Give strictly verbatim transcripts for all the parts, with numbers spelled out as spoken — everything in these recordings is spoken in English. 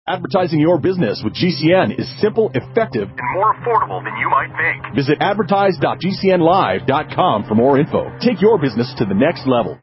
Advertising your business with G C N is simple, effective, and more affordable than you might think. Visit advertise dot g c n live dot com for more info. Take your business to the next level.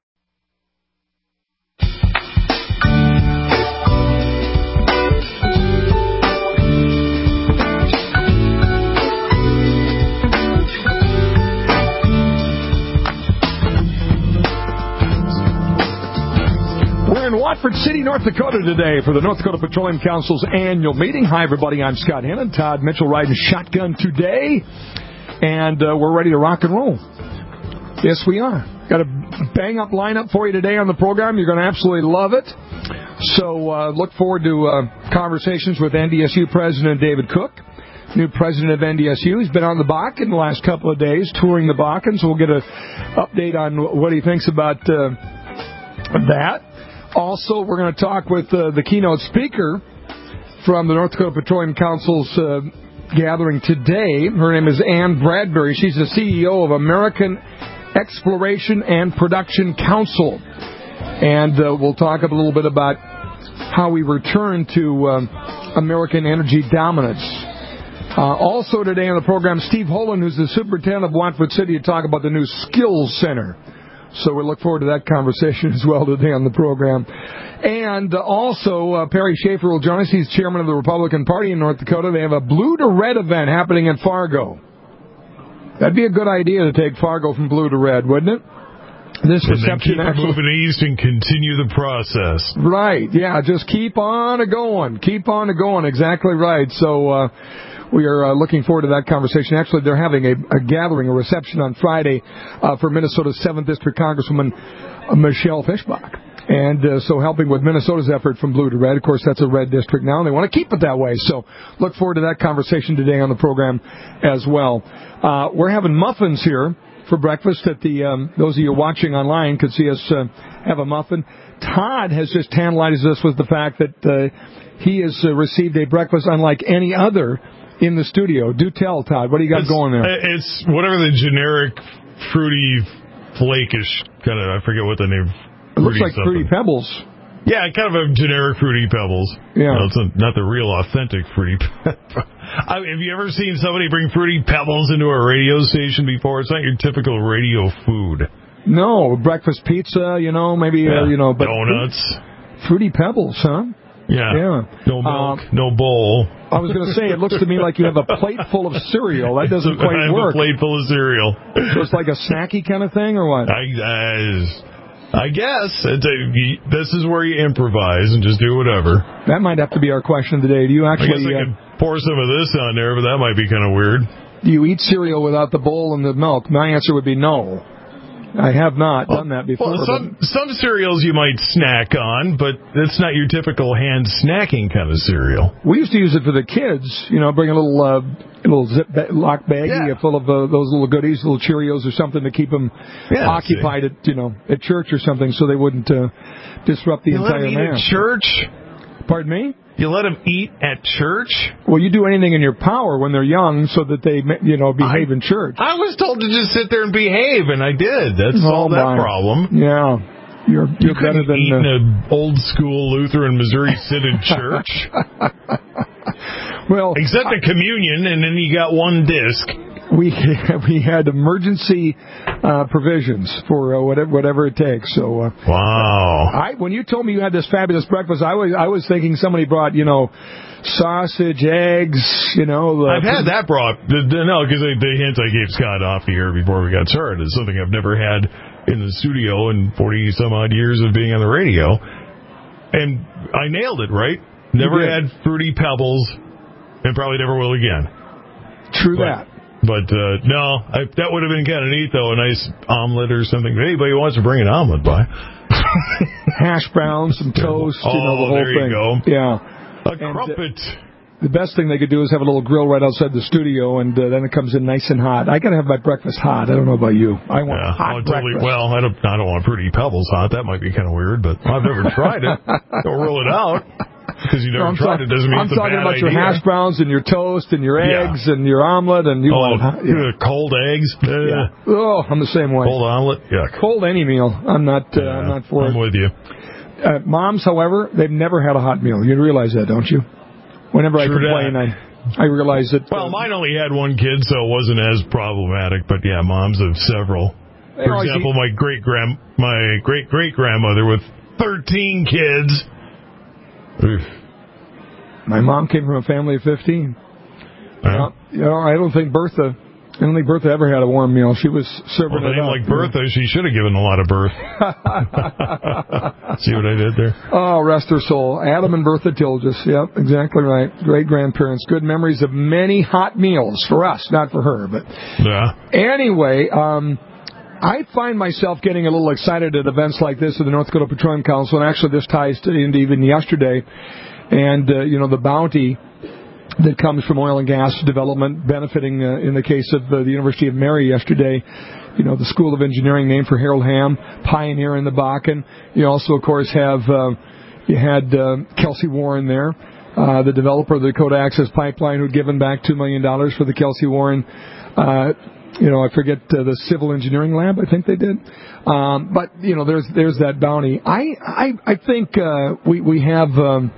In Watford City, North Dakota today for the North Dakota Petroleum Council's annual meeting. Hi, everybody. I'm Scott Hannon. Todd Mitchell riding shotgun today. And uh, we're ready to rock and roll. Yes, we are. Got a bang-up lineup for you today on the program. You're going to absolutely love it. So uh, look forward to uh, conversations with N D S U President David Cook, new president of N D S U. He's been on the Bakken the last couple of days, touring the Bakken. So we'll get an update on what he thinks about uh, that. Also, we're going to talk with uh, the keynote speaker from the North Dakota Petroleum Council's uh, gathering today. Her name is Ann Bradbury. She's the C E O of American Exploration and Production Council. And uh, we'll talk a little bit about how we return to um, American energy dominance. Uh, also today on the program, Steve Holen, who's the superintendent of Watford City, to talk about the new Skills Center. So we look forward to that conversation as well today on the program. And uh, also, uh, Perry Schaefer will join us. He's chairman of the Republican Party in North Dakota. They have a Blue to Red event happening in Fargo. That'd be a good idea to take Fargo from blue to red, wouldn't it? This and reception then keep actually, moving east and continue the process. Right, yeah, just keep on going. Keep on going, exactly right. So, uh, we are uh, looking forward to that conversation. Actually, they're having a, a gathering, a reception on Friday uh, for Minnesota's seventh District Congresswoman uh, Michelle Fischbach. And uh, so helping with Minnesota's effort from blue to red. Of course, that's a red district now, and they want to keep it that way. So look forward to that conversation today on the program as well. Uh, we're having muffins here for breakfast. At the um, those of you watching online could see us uh, have a muffin. Todd has just tantalized us with the fact that uh, he has uh, received a breakfast unlike any other in the studio. Do tell, Todd. What do you got it's, going there? It's whatever the generic fruity flakish kind of, I forget what the name. It looks like something. Fruity Pebbles. Yeah, kind of a generic Fruity Pebbles. Yeah. No, it's a, not the real authentic Fruity Pebbles. I mean, have you ever seen somebody bring Fruity Pebbles into a radio station before? It's not your typical radio food. No, breakfast pizza, you know, maybe, yeah. uh, you know. But donuts. Fruity Pebbles, huh? Yeah. yeah. No milk, um, no bowl. I was going to say, it looks to me like you have a plate full of cereal. That doesn't quite I have work. a plate full of cereal. So it's like a snacky kind of thing, or what? I, I, I guess. It's a, this is where you improvise and just do whatever. That might have to be our question today. Do you actually... I guess I uh, could pour some of this on there, but that might be kind of weird. Do you eat cereal without the bowl and the milk? My answer would be no. I have not well, done that before. Well, some, some cereals you might snack on, but it's not your typical hand snacking kind of cereal. We used to use it for the kids, you know, bring a little uh, a little zip ba- lock baggie yeah. full of uh, those little goodies, little Cheerios or something to keep them yeah, occupied at, you know, at church or something so they wouldn't uh, disrupt the you entire let them eat mass. At church? Pardon me? You let them eat at church? Well, you do anything in your power when they're young so that they, you know, behave I, in church. I was told to just sit there and behave, and I did. That's oh, all that my. problem. Yeah. You're, you're you better than... eat uh, in an old-school Lutheran Missouri sit in church. Well, except the communion, and then you got one disc. We we had emergency uh, provisions for uh, whatever whatever it takes. So uh, wow! I when you told me you had this fabulous breakfast, I was I was thinking somebody brought you know sausage, eggs, you know. I've had that brought. No, because the, the hints I gave Scott off the air before we got started is something I've never had in the studio in forty some odd years of being on the radio, and I nailed it. Right? Never had Fruity Pebbles, and probably never will again. True but, that. But, uh, no, I, that would have been kind of neat, though, a nice omelet or something. If anybody wants to bring an omelet by. Hash browns, some toast, oh, you know, the whole there thing. You go. Yeah. A and crumpet. The, the best thing they could do is have a little grill right outside the studio, and uh, then it comes in nice and hot. I got to have my breakfast hot. I don't know about you. I want yeah, hot oh, totally, breakfast. Well, I don't, I don't want Fruity Pebbles hot. That might be kind of weird, but I've never tried it. Don't rule it out. Because you never no, tried talk, it doesn't mean I'm it's a talking bad about idea. your hash browns and your toast and your eggs yeah. and your omelet and you oh, want yeah. cold eggs. Uh, yeah. Oh, I'm the same way. Cold omelet. Yeah. Cold any meal. I'm not. Uh, yeah, I'm not for I'm it. with you. uh, moms, however, they've never had a hot meal. You realize that, don't you? Whenever True I complain, I, I realize that... Well, uh, mine only had one kid, so it wasn't as problematic, but yeah, moms of several. For example, my great-grand, my great-great-grandmother with thirteen kids. Oof. My mom came from a family of fifteen. Uh, you know, I don't think Bertha... I don't think Bertha ever had a warm meal. She was serving well, it a name up. like Bertha, she should have given a lot of birth. See what I did there? Oh, rest her soul. Adam and Bertha Tilges. Yep, exactly right. Great-grandparents. Good memories of many hot meals for us, not for her. But yeah. Anyway, um, I find myself getting a little excited at events like this of the North Dakota Petroleum Council, and actually this ties to into even yesterday. And, uh, you know, the bounty that comes from oil and gas development, benefiting, uh, in the case of uh, the University of Mary yesterday, you know, the School of Engineering named for Harold Hamm, pioneer in the Bakken. You also, of course, have, uh, you had uh, Kelsey Warren there, uh, the developer of the Dakota Access Pipeline, who'd given back two million dollars for the Kelsey Warren, uh, you know, I forget uh, the Civil Engineering Lab, I think they did. Um, but, you know, there's there's that bounty. I, I, I think uh, we, we have... Um,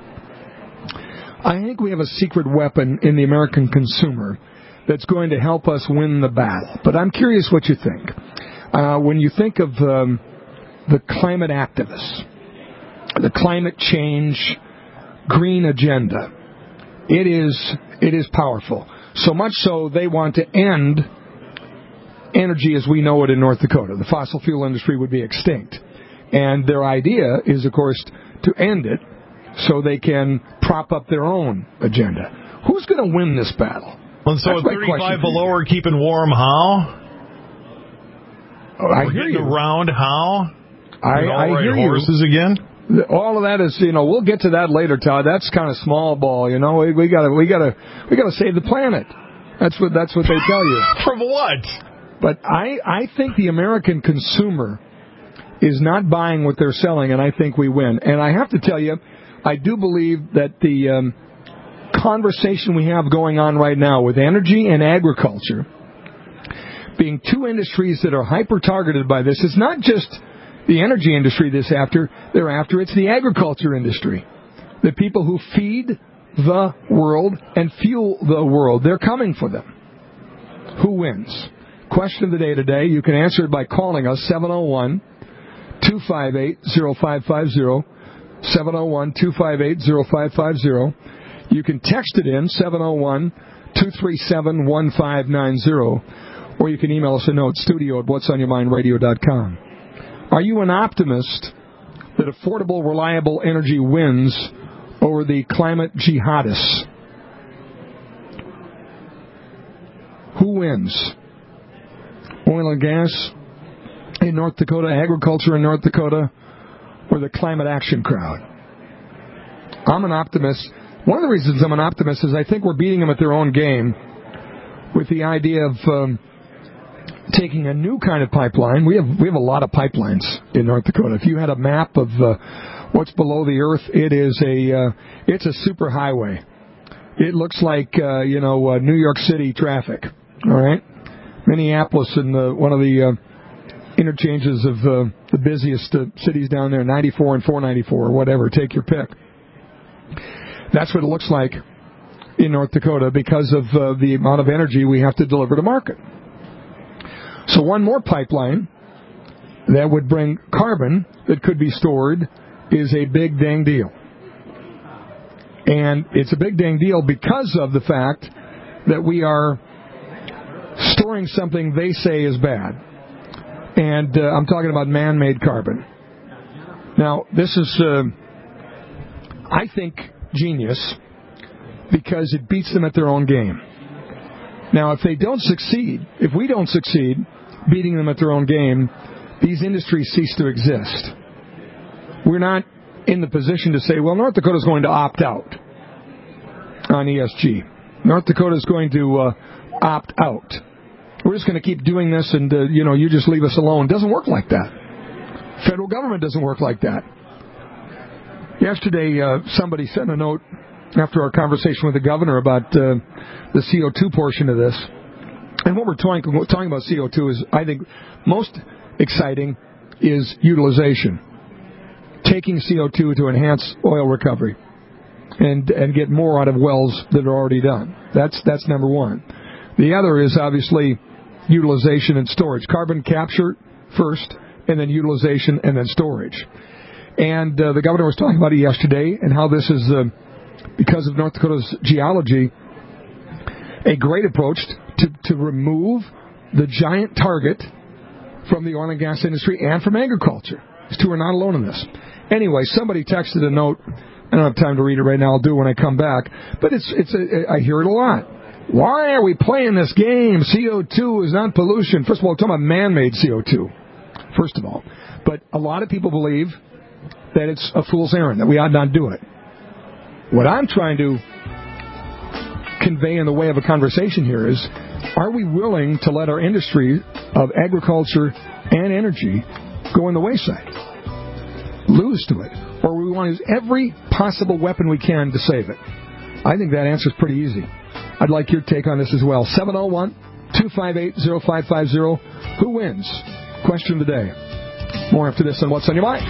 I think we have a secret weapon in the American consumer that's going to help us win the battle. But I'm curious what you think. Uh, when you think of um, the climate activists, the climate change green agenda, it is it is powerful. So much so they want to end energy as we know it in North Dakota. The fossil fuel industry would be extinct. And their idea is, of course, to end it so they can prop up their own agenda. Who's going to win this battle? Well, so at thirty-five below, we're keeping warm how? Oh, I we're hear getting you. around how? I, I hear horses you. again? All of that is, you know, we'll get to that later, Todd. That's kind of small ball, you know. We, we gotta, we gotta, we gotta save the planet. That's what, that's what they tell you. From what? But I, I think the American consumer is not buying what they're selling, and I think we win. And I have to tell you, I do believe that the um, conversation we have going on right now with energy and agriculture being two industries that are hyper-targeted by this, is not just the energy industry this after, they're after, it's the agriculture industry. The people who feed the world and fuel the world, they're coming for them. Who wins? Question of the day today, you can answer it by calling us, seven oh one, two five eight, oh five five oh. seven oh one, two five eight, oh five five oh. You can text it in, seven oh one, two three seven, one five nine oh. Or you can email us a note, studio at what's on your mind radio dot com. Are you an optimist that affordable, reliable energy wins over the climate jihadists? Who wins? Oil and gas in North Dakota, agriculture in North Dakota, or the climate action crowd? I'm an optimist. One of the reasons I'm an optimist is I think we're beating them at their own game with the idea of um, taking a new kind of pipeline. We have we have a lot of pipelines in North Dakota. If you had a map of uh, what's below the earth, it is a uh, it's a super highway. It looks like uh, you know uh, New York City traffic. All right, Minneapolis and uh, one of the uh, interchanges of uh, the busiest uh, cities down there, ninety-four and four ninety-four, or whatever. Take your pick. That's what it looks like in North Dakota because of uh, the amount of energy we have to deliver to market. So one more pipeline that would bring carbon that could be stored is a big dang deal. And it's a big dang deal because of the fact that we are storing something they say is bad. And uh, I'm talking about man-made carbon. Now, this is, uh, I think, genius because it beats them at their own game. Now, if they don't succeed, if we don't succeed beating them at their own game, these industries cease to exist. We're not in the position to say, well, North Dakota is going to opt out on E S G. North Dakota is going to uh, opt out. We're just going to keep doing this and, uh, you know, you just leave us alone. It doesn't work like that. Federal government doesn't work like that. Yesterday, uh, somebody sent a note after our conversation with the governor about uh, the C O two portion of this. And what we're talking, talking about C O two is, I think, most exciting is utilization. taking C O two to enhance oil recovery and and get more out of wells that are already done. That's that's number one. The other is obviously utilization and storage. Carbon capture first, and then utilization, and then storage. And uh, the governor was talking about it yesterday, and how this is, uh, because of North Dakota's geology, a great approach to, to remove the giant target from the oil and gas industry and from agriculture. These two are not alone in this. Anyway, somebody texted a note. I don't have time to read it right now. I'll do it when I come back. But it's it's a, I hear it a lot. Why are we playing this game? C O two is not pollution. First of all, we're talking about man-made C O two, first of all. But a lot of people believe that it's a fool's errand, that we ought not do it. What I'm trying to convey in the way of a conversation here is, are we willing to let our industry of agriculture and energy go in the wayside, lose to it, or we want to use every possible weapon we can to save it? I think that answer is pretty easy. I'd like your take on this as well. seven oh one, two five eight, oh five five oh. Who wins? Question of the day. More after this on What's on Your Mind.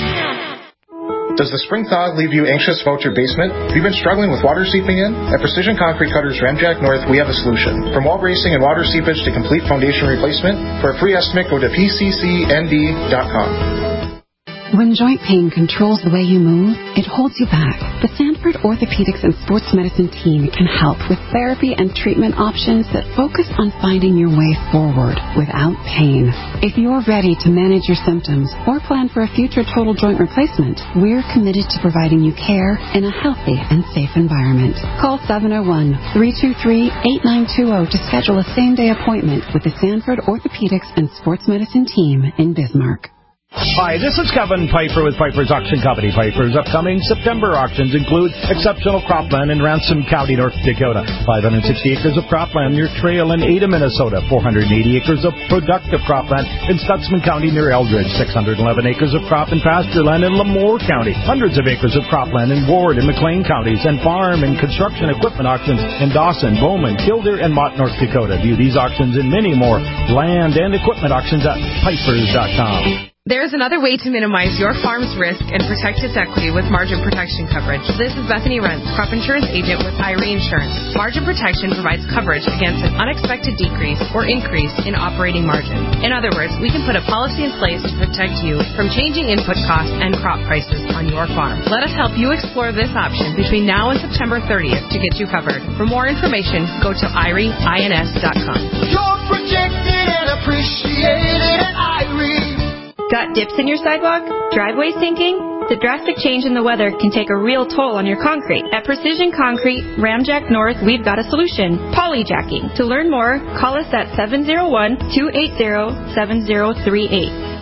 Does the spring thaw leave you anxious about your basement? Have you been struggling with water seeping in? At Precision Concrete Cutters Ramjack North, we have a solution. From wall bracing and water seepage to complete foundation replacement, for a free estimate, go to P C C N D dot com. When joint pain controls the way you move, it holds you back. The Sanford Orthopedics and Sports Medicine team can help with therapy and treatment options that focus on finding your way forward without pain. If you're ready to manage your symptoms or plan for a future total joint replacement, we're committed to providing you care in a healthy and safe environment. Call seven oh one, three two three, eight nine two zero to schedule a same-day appointment with the Sanford Orthopedics and Sports Medicine team in Bismarck. Hi, this is Kevin Piper with Piper's Auction Company. Piper's upcoming September auctions include exceptional cropland in Ransom County, North Dakota, five hundred sixty acres of cropland near Trail in Ada, Minnesota, four hundred eighty acres of productive cropland in Stutzman County near Eldridge, six hundred eleven acres of crop and pasture land in Lemoore County, hundreds of acres of cropland in Ward and McLean counties, and farm and construction equipment auctions in Dawson, Bowman, Kildare, and Mott, North Dakota. View these auctions and many more land and equipment auctions at pipers dot com. There's another way to minimize your farm's risk and protect its equity with margin protection coverage. This is Bethany Rentz, crop insurance agent with Irie Insurance. Margin protection provides coverage against an unexpected decrease or increase in operating margin. In other words, we can put a policy in place to protect you from changing input costs and crop prices on your farm. Let us help you explore this option between now and September thirtieth to get you covered. For more information, go to irie ins dot com. You're protected and appreciated at Irie. Got dips in your sidewalk? Driveway sinking? The drastic change in the weather can take a real toll on your concrete. At Precision Concrete, Ramjack North, we've got a solution. Polyjacking. To learn more, call us at seven oh one, two eight oh, seven oh three eight.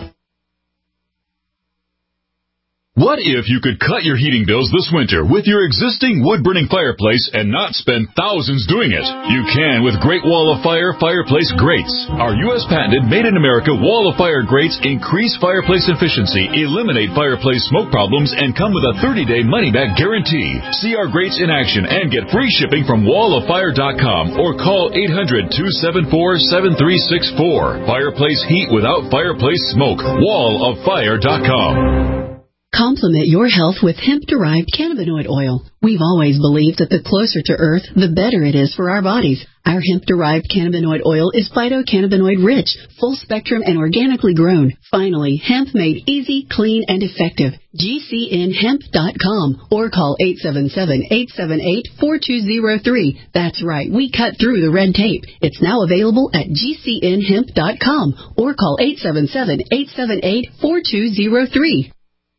What if you could cut your heating bills this winter with your existing wood-burning fireplace and not spend thousands doing it? You can with Great Wall of Fire Fireplace Grates. Our U S patented made-in-America Wall of Fire grates increase fireplace efficiency, eliminate fireplace smoke problems, and come with a thirty-day money-back guarantee. See our grates in action and get free shipping from wall of fire dot com or call eight hundred, two seven four, seven three six four. Fireplace heat without fireplace smoke. wall of fire dot com. Complement your health with hemp-derived cannabinoid oil. We've always believed that the closer to Earth, the better it is for our bodies. Our hemp-derived cannabinoid oil is phytocannabinoid-rich, full-spectrum, and organically grown. Finally, hemp made easy, clean, and effective. G C N hemp dot com or call eight seven seven, eight seven eight, four two zero three. That's right, we cut through the red tape. It's now available at G C N hemp dot com or call eight seven seven, eight seven eight, four two zero three.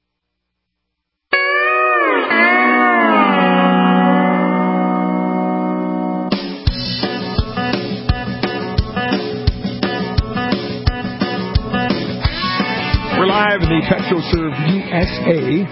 We're live in the PetroServe U S A,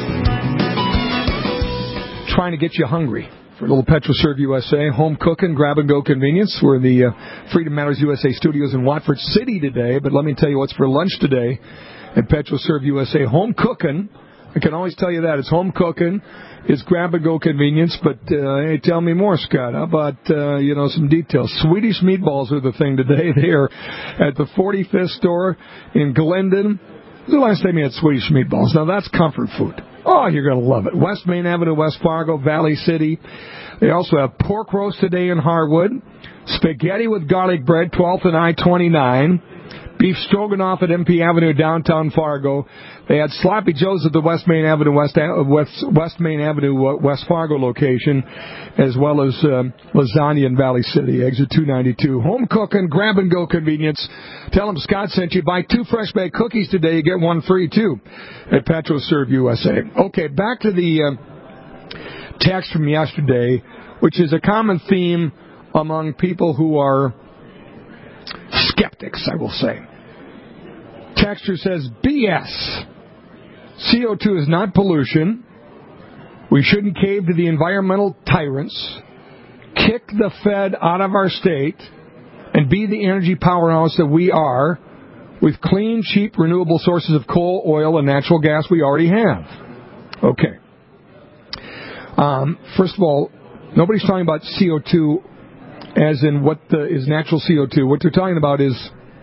trying to get you hungry for a little PetroServe U S A, home cooking, grab-and-go convenience. We're in the uh, Freedom Matters U S A studios in Watford City today, but let me tell you what's for lunch today at PetroServe U S A. Home cooking, I can always tell you that. It's home cooking, it's grab-and-go convenience, but uh, hey, tell me more, Scott. How about, uh, you know, some details? Swedish meatballs are the thing today. They are at the forty-fifth store in Glendon. When's the last time you had Swedish meatballs? Now, that's comfort food. Oh, you're going to love it. West Main Avenue, West Fargo, Valley City. They also have pork roast today in Harwood. Spaghetti with garlic bread, twelfth and I twenty-nine. Beef stroganoff at M P Avenue, downtown Fargo. They had Sloppy Joe's at the West Main Avenue, West West, West Main Avenue, West Fargo location, as well as um, lasagna in Valley City, exit two ninety-two. Home cooking, grab and go convenience. Tell them Scott sent you. Buy two fresh baked cookies today, you get one free too at PetroServe U S A. Okay, back to the uh, text from yesterday, which is a common theme among people who are skeptics, I will say. Texture says, B S. C O two is not pollution. We shouldn't cave to the environmental tyrants. Kick the Fed out of our state and be the energy powerhouse that we are with clean, cheap, renewable sources of coal, oil, and natural gas we already have. Okay. Um, first of all, nobody's talking about C O two as in what the, is natural C O two. What they're talking about is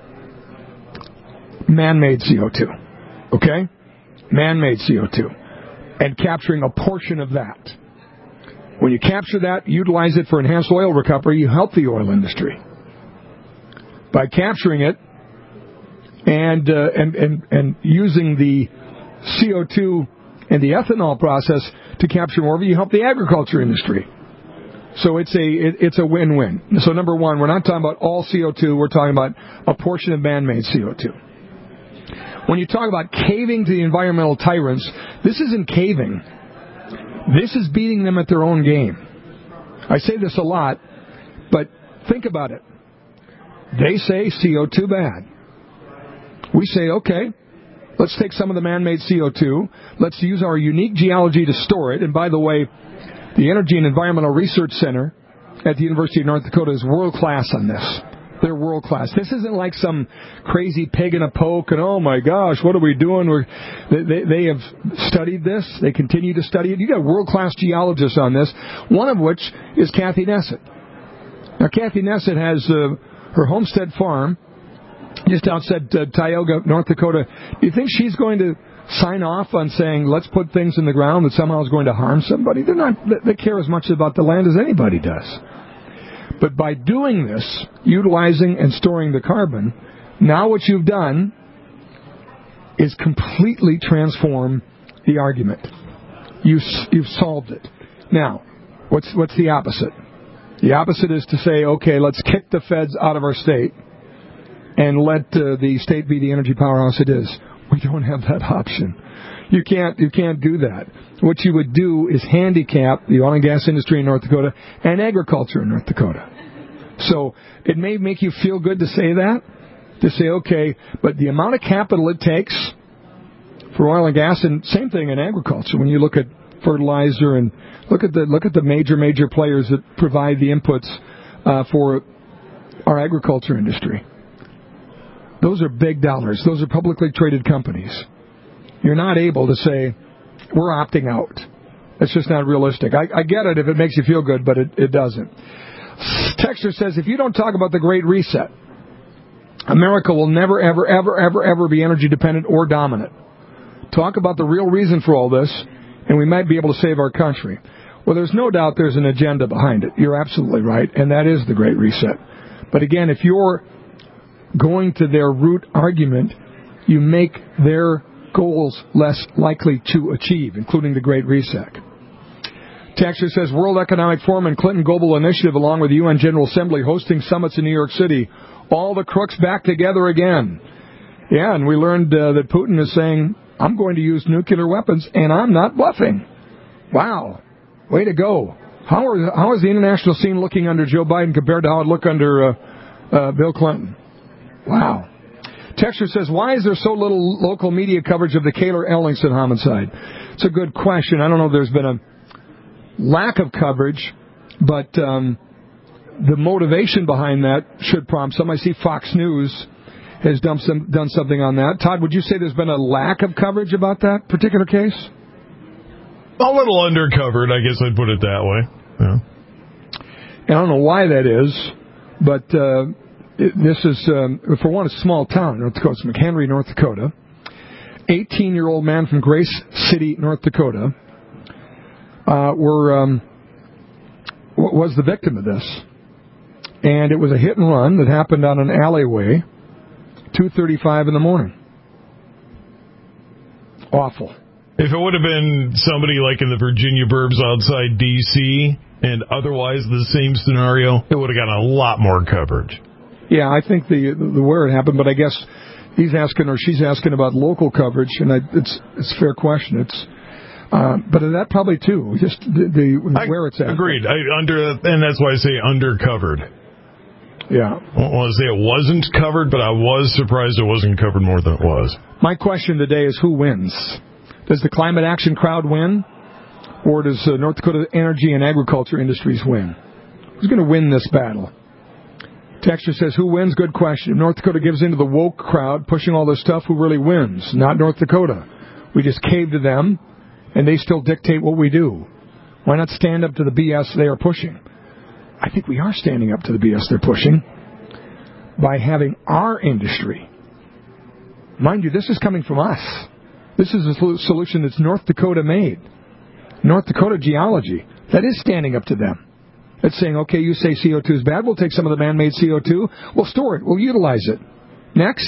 man-made C O two. Okay? Man-made C O two. And capturing a portion of that. When you capture that, utilize it for enhanced oil recovery, you help the oil industry. By capturing it and, uh, and, and, and using the C O two and the ethanol process to capture more of it, you help the agriculture industry. So it's a it, it's a win-win. So number one, we're not talking about all C O two. We're talking about a portion of man-made C O two. When you talk about caving to the environmental tyrants, this isn't caving. This is beating them at their own game. I say this a lot, but think about it. They say C O two bad. We say, okay, let's take some of the man-made C O two. Let's use our unique geology to store it. And by the way, the Energy and Environmental Research Center at the University of North Dakota is world-class on this. They're world-class. This isn't like some crazy pig in a poke and, oh, my gosh, what are we doing? We're, they, they, they have studied this. They continue to study it. You got world-class geologists on this, one of which is Kathy Nessett. Now, Kathy Nessett has uh, her homestead farm just outside uh, Tioga, North Dakota. Do you think she's going to sign off on saying, let's put things in the ground that somehow is going to harm somebody? They're not, they care as much about the land as anybody does. But by doing this, utilizing and storing the carbon, now what you've done is completely transform the argument. You, you've solved it. Now, what's, what's the opposite? The opposite is to say, okay, let's kick the feds out of our state and let uh, the state be the energy powerhouse it is. We don't have that option. You can't you can't do that. What you would do is handicap the oil and gas industry in North Dakota and agriculture in North Dakota. So it may make you feel good to say that, to say, okay, but the amount of capital it takes for oil and gas, and same thing in agriculture, when you look at fertilizer and look at the look at the major, major players that provide the inputs uh, for our agriculture industry. Those are big dollars. Those are publicly traded companies. You're not able to say, we're opting out. That's just not realistic. I, I get it if it makes you feel good, but it, it doesn't. Texter says, if you don't talk about the Great Reset, America will never, ever, ever, ever, ever be energy dependent or dominant. Talk about the real reason for all this, and we might be able to save our country. Well, there's no doubt there's an agenda behind it. You're absolutely right, and that is the Great Reset. But again, if you're going to their root argument, you make their goals less likely to achieve, including the Great Reset. Texter says, World Economic Forum and Clinton Global Initiative, along with the U N General Assembly, hosting summits in New York City. All the crooks back together again. Yeah, and we learned uh, that Putin is saying, I'm going to use nuclear weapons, and I'm not bluffing. Wow. Way to go. How, are, how is the international scene looking under Joe Biden compared to how it looked under uh, uh, Bill Clinton? Wow. Texter says, why is there so little local media coverage of the Kaylor Ellingson homicide? It's a good question. I don't know if there's been a lack of coverage, but um, the motivation behind that should prompt some. I see Fox News has done, some, done something on that. Todd, would you say there's been a lack of coverage about that particular case? A little undercovered, I guess I'd put it that way. Yeah. And I don't know why that is, but uh, it, this is, um, for one, a small town, North Dakota. It's McHenry, North Dakota. eighteen-year-old man from Grace City, North Dakota, uh, were um, was the victim of this. And it was a hit and run that happened on an alleyway, two thirty-five in the morning. Awful. If it would have been somebody like in the Virginia burbs outside D C and otherwise the same scenario, it would have gotten a lot more coverage. Yeah, I think the the where it happened, but I guess he's asking or she's asking about local coverage, and I, it's it's a fair question. It's uh, but that probably too, just the, the I, where it's at. Agreed. I, under and that's why I say undercovered. Yeah. I don't want to say it wasn't covered, but I was surprised it wasn't covered more than it was. My question today is who wins? Does the climate action crowd win? Or does uh, North Dakota Energy and Agriculture Industries win? Who's going to win this battle? Texture says, who wins? Good question. If North Dakota gives into the woke crowd pushing all this stuff, who really wins? Not North Dakota. We just cave to them, and they still dictate what we do. Why not stand up to the B S they are pushing? I think we are standing up to the B S they're pushing by having our industry. Mind you, this is coming from us. This is a solution that's North Dakota made. North Dakota geology. That is standing up to them. It's saying, okay, you say C O two is bad. We'll take some of the man-made C O two. We'll store it. We'll utilize it. Next.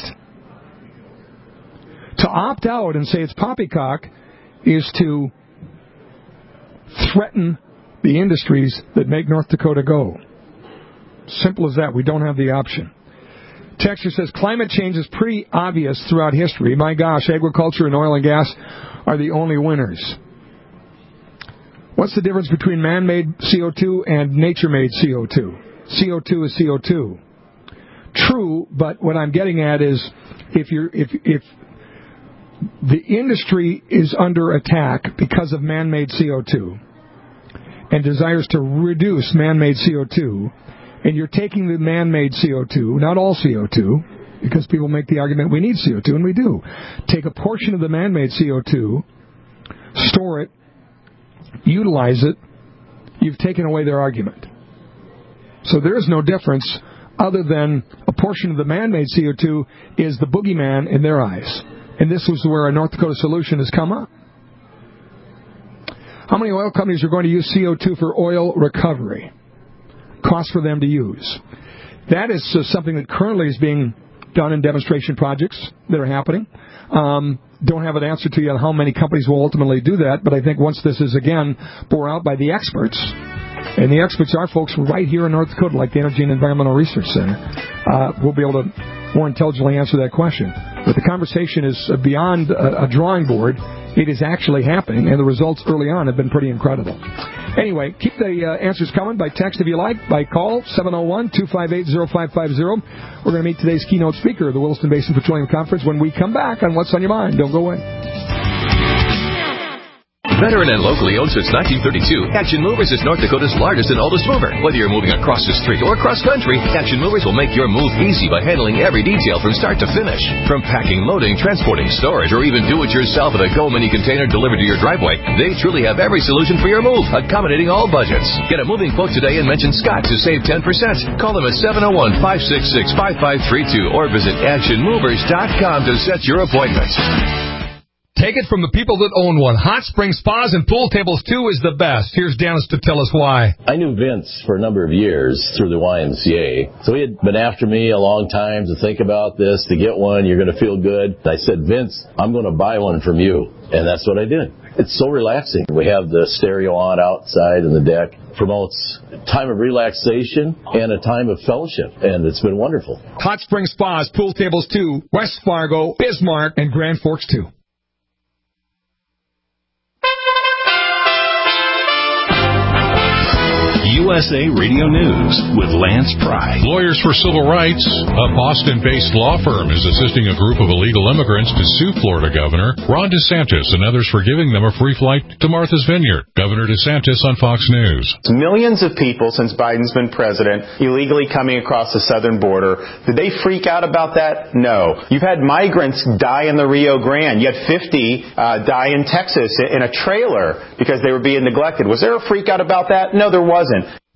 To opt out and say it's poppycock is to threaten the industries that make North Dakota go. Simple as that. We don't have the option. Texture says, climate change is pretty obvious throughout history. My gosh, agriculture and oil and gas are the only winners. What's the difference between man-made C O two and nature-made C O two? C O two is C O two. True, but what I'm getting at is if you're if if the industry is under attack because of man-made C O two and desires to reduce man-made C O two, and you're taking the man-made C O two, not all C O two, because people make the argument we need C O two, and we do. Take a portion of the man-made C O two, store it, utilize it, you've taken away their argument. So there is no difference other than a portion of the man-made C O two is the boogeyman in their eyes. And this was where a North Dakota solution has come up. How many oil companies are going to use C O two for oil recovery? Cost for them to use. That is uh, something that currently is being done in demonstration projects that are happening. Um, don't have an answer to you on how many companies will ultimately do that, but I think once this is again bore out by the experts, and the experts are folks right here in North Dakota, like the Energy and Environmental Research Center, uh, we'll be able to more intelligently answer that question. But the conversation is beyond a, a drawing board. It is actually happening, and the results early on have been pretty incredible. Anyway, keep the uh, answers coming by text if you like, by call, seven oh one, two five eight, oh five five oh. We're going to meet today's keynote speaker of the Williston Basin Petroleum Conference when we come back on What's on Your Mind. Don't go away. Veteran and locally owned since nineteen thirty-two, Action Movers is North Dakota's largest and oldest mover. Whether you're moving across the street or cross country, Action Movers will make your move easy by handling every detail from start to finish. From packing, loading, transporting, storage, or even do-it-yourself at a Go Mini container delivered to your driveway, they truly have every solution for your move, accommodating all budgets. Get a moving quote today and mention Scott to save ten percent. Call them at seven oh one, five six six, five five three two or visit action movers dot com to set your appointment. Take it from the people that own one. Hot Spring Spas and Pool Tables two is the best. Here's Dennis to tell us why. I knew Vince for a number of years through the Y M C A. So he had been after me a long time to think about this, to get one. You're going to feel good. I said, Vince, I'm going to buy one from you. And that's what I did. It's so relaxing. We have the stereo on outside and the deck. Promotes time of relaxation and a time of fellowship. And it's been wonderful. Hot Spring Spas, Pool Tables two, West Fargo, Bismarck, and Grand Forks two. U S A Radio News with Lance Pry. Lawyers for Civil Rights. A Boston-based law firm is assisting a group of illegal immigrants to sue Florida Governor Ron DeSantis and others for giving them a free flight to Martha's Vineyard. Governor DeSantis on Fox News. Millions of people since Biden's been president illegally coming across the southern border. Did they freak out about that? No. You've had migrants die in the Rio Grande. You had fifty uh, die in Texas in a trailer because they were being neglected. Was there a freak out about that? No, there wasn't.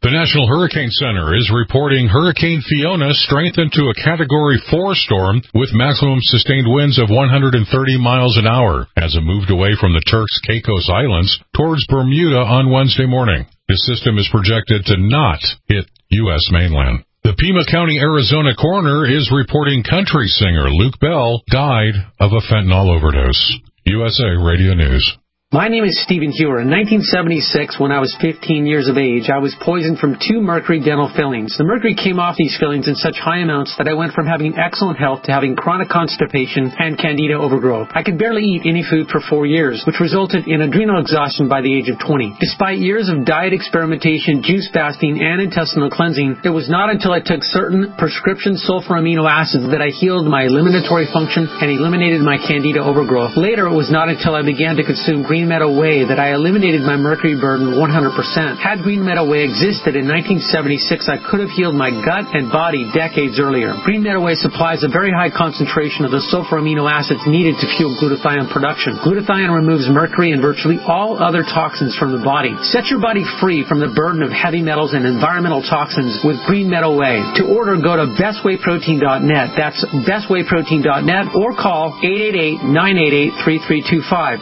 The National Hurricane Center is reporting Hurricane Fiona strengthened to a Category four storm with maximum sustained winds of one hundred thirty miles an hour as it moved away from the Turks Caicos Islands towards Bermuda on Wednesday morning. This system is projected to not hit U S mainland. The Pima County, Arizona coroner is reporting country singer Luke Bell died of a fentanyl overdose. U S A Radio News. My name is Stephen Hewer. In nineteen seventy-six, when I was fifteen years of age, I was poisoned from two mercury dental fillings. The mercury came off these fillings in such high amounts that I went from having excellent health to having chronic constipation and candida overgrowth. I could barely eat any food for four years, which resulted in adrenal exhaustion by the age of twenty. Despite years of diet experimentation, juice fasting, and intestinal cleansing, it was not until I took certain prescription sulfur amino acids that I healed my eliminatory function and eliminated my candida overgrowth. Later, it was not until I began to consume green Green Meadow Whey that I eliminated my mercury burden one hundred percent. Had Green Meadow Whey existed in nineteen seventy-six, I could have healed my gut and body decades earlier. Green Meadow Whey supplies a very high concentration of the sulfur amino acids needed to fuel glutathione production. Glutathione removes mercury and virtually all other toxins from the body. Set your body free from the burden of heavy metals and environmental toxins with Green Meadow Whey. To order, go to best whey protein dot net. That's best whey protein dot net or call eight eight eight, nine eight eight, three three two five.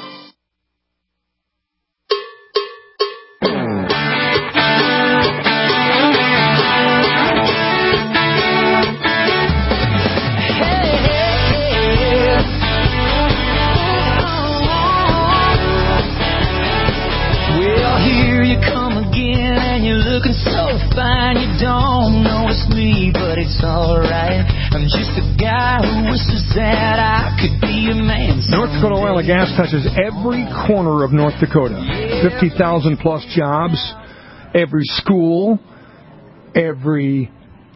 It's alright. I'm just a guy who wishes that I could be a man. North Dakota Oil and Gas touches every corner of North Dakota. fifty thousand plus jobs, every school, every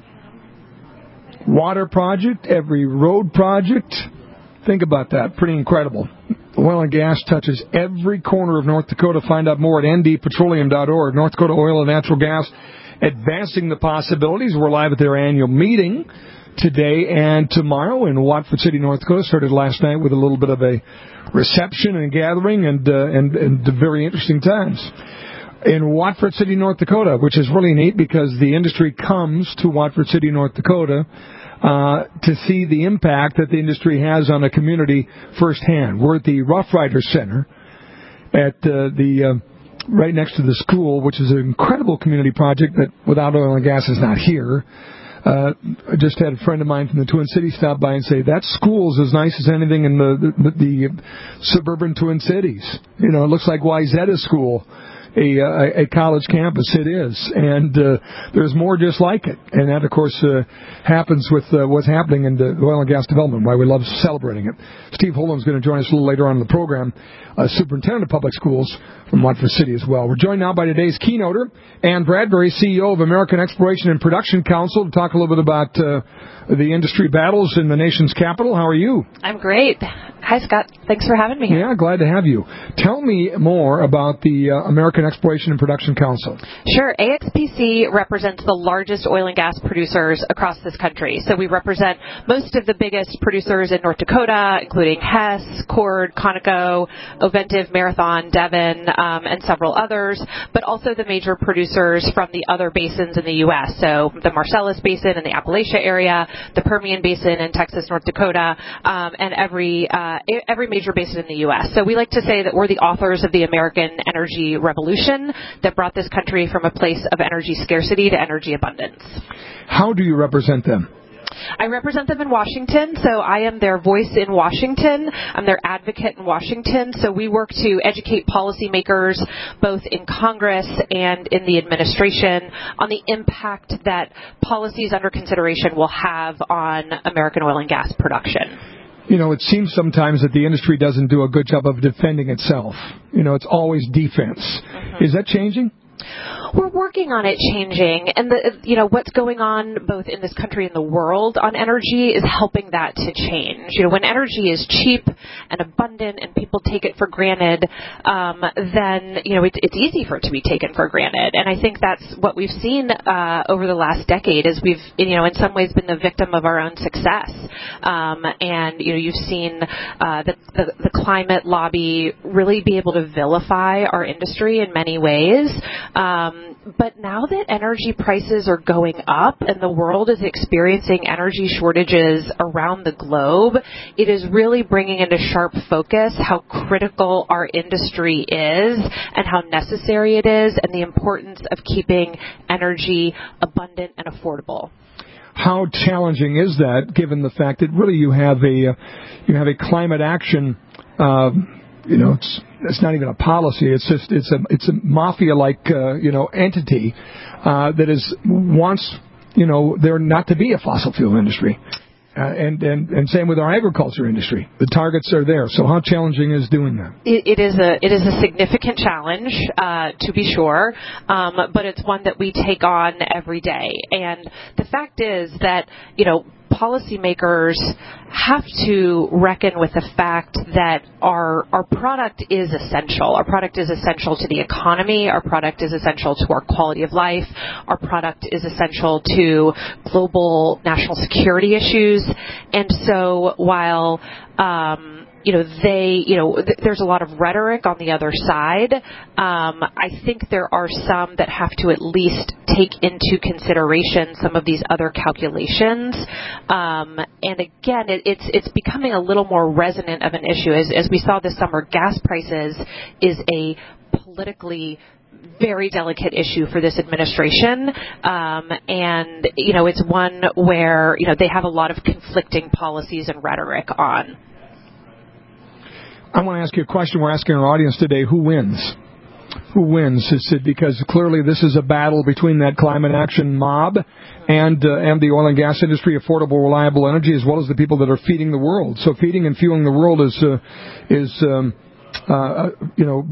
water project, every road project. Think about that. Pretty incredible. Oil and gas touches every corner of North Dakota. Find out more at n d petroleum dot org. North Dakota Oil and Natural Gas advancing the possibilities. We're live at their annual meeting today and tomorrow in Watford City, North Dakota. Started last night with a little bit of a reception and gathering and uh, and, and very interesting times. In Watford City, North Dakota, which is really neat because the industry comes to Watford City, North Dakota uh, to see the impact that the industry has on a community firsthand. We're at the Rough Riders Center at uh, the... Uh, right next to the school, which is an incredible community project that without oil and gas is not here. Uh, I just had a friend of mine from the Twin Cities stop by and say, that school's as nice as anything in the, the, the suburban Twin Cities. You know, it looks like Wayzata School, a, a, a college campus. It is. And uh, there's more just like it. And that, of course, uh, happens with uh, what's happening in the oil and gas development, why we love celebrating it. Steve Holden's going to join us a little later on in the program, uh, Superintendent of Public Schools from Watford City as well. We're joined now by today's keynoter, Ann Bradbury, C E O of American Exploration and Production Council, to talk a little bit about uh, the industry battles in the nation's capital. How are you? I'm great. Hi, Scott. Thanks for having me here. Yeah, glad to have you. Tell me more about the uh, American Exploration and Production Council. Sure. A X P C represents the largest oil and gas producers across this country. So we represent most of the biggest producers in North Dakota, including Hess, Cord, Conoco, Oventive, Marathon, Devon, um, and several others, but also the major producers from the other basins in the U S. So the Marcellus Basin in the Appalachia area, the Permian Basin in Texas, North Dakota, um, and every uh, every major basin in the U S. So we like to say that we're the authors of the American energy revolution that brought this country from a place of energy scarcity to energy abundance. How do you represent them? I represent them in Washington, so I am their voice in Washington. I'm their advocate in Washington. So we work to educate policymakers, both in Congress and in the administration, on the impact that policies under consideration will have on American oil and gas production. You know, it seems sometimes that the industry doesn't do a good job of defending itself. You know, it's always defense. Mm-hmm. Is that changing? We're working on it changing, and the, you know, what's going on both in this country and the world on energy is helping that to change. You know, when energy is cheap and abundant and people take it for granted, um, then, you know, it, it's easy for it to be taken for granted. And I think that's what we've seen uh, over the last decade is we've, you know, in some ways been the victim of our own success. Um, and, you know, you've seen uh, the, the, the climate lobby really be able to vilify our industry in many ways. Um, Um, but now that energy prices are going up and the world is experiencing energy shortages around the globe, it is really bringing into sharp focus how critical our industry is and how necessary it is, and the importance of keeping energy abundant and affordable. How challenging is that, given the fact that really you have a uh, you have a climate action, uh, you know, it's it's not even a policy. It's just it's a it's a mafia-like uh, you know entity uh, that is wants you know there not to be a fossil fuel industry. Uh, and, and, and same with our agriculture industry. The targets are there. So how challenging is doing that? It, it is a it is a significant challenge, uh, to be sure, um, but it's one that we take on every day. And the fact is that, you know, policymakers have to reckon with the fact that our our product is essential. Our product is essential to the economy. Our product is essential to our quality of life. Our product is essential to global national security issues. And so while um, you know, they, you know, th- there's a lot of rhetoric on the other side. Um, I think there are some that have to at least take into consideration some of these other calculations. Um, and again, it, it's it's becoming a little more resonant of an issue. As, as we saw this summer, gas prices is a politically very delicate issue for this administration, um, and you know, it's one where you know they have a lot of conflicting policies and rhetoric on. I want to ask you a question. We're asking our audience today: who wins? Who wins? Is it because clearly this is a battle between that climate action mob and uh, and the oil and gas industry, affordable, reliable energy, as well as the people that are feeding the world. So feeding and fueling the world is uh, is um, uh, you know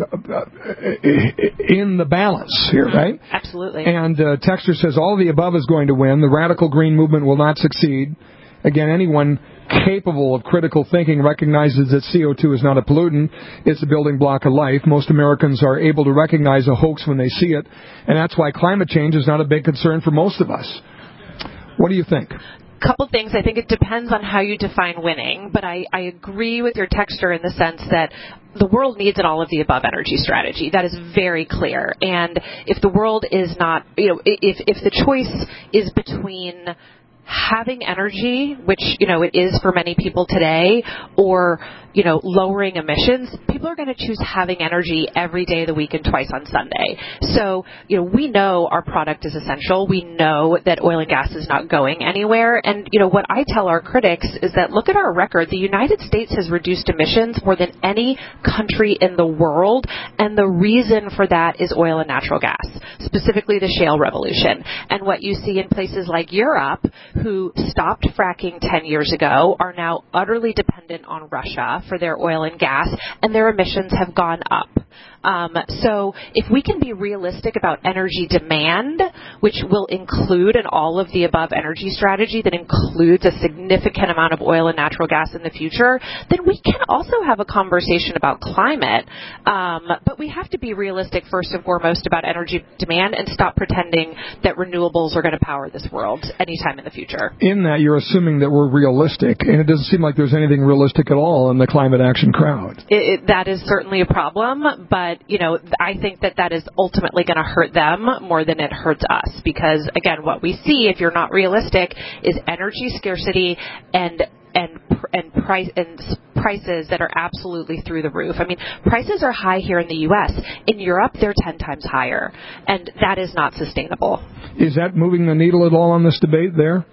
in the balance here, right? Absolutely. And uh, Texter says all of the above is going to win. The radical green movement will not succeed. Again, anyone capable of critical thinking recognizes that C O two is not a pollutant. It's a building block of life. Most Americans are able to recognize a hoax when they see it, and that's why climate change is not a big concern for most of us. What do you think? Couple things. I think it depends on how you define winning, but I, I agree with your texter in the sense that the world needs an all-of-the-above energy strategy. That is very clear. And if the world is not, you know, if if the choice is between having energy, which, you know, it is for many people today, or, you know, lowering emissions, people are going to choose having energy every day of the week and twice on Sunday. So, you know, we know our product is essential. We know that oil and gas is not going anywhere. And, you know, what I tell our critics is that look at our record. The United States has reduced emissions more than any country in the world. And the reason for that is oil and natural gas, specifically the shale revolution. And what you see in places like Europe, who stopped fracking ten years ago, are now utterly dependent on Russia for their oil and gas, and their emissions have gone up. Um, so if we can be realistic about energy demand, which will include an all-of-the-above energy strategy that includes a significant amount of oil and natural gas in the future, then we can also have a conversation about climate. Um, but we have to be realistic first and foremost about energy demand and stop pretending that renewables are going to power this world anytime in the future. In that, you're assuming that we're realistic, and it doesn't seem like there's anything realistic at all in the climate action crowd. It, it, that is certainly a problem, but, you know, I think that that is ultimately going to hurt them more than it hurts us, because, again, what we see, if you're not realistic, is energy scarcity and and and price and prices that are absolutely through the roof. I mean, prices are high here in the U S. In Europe, they're ten times higher, and that is not sustainable. Is that moving the needle at all on this debate there?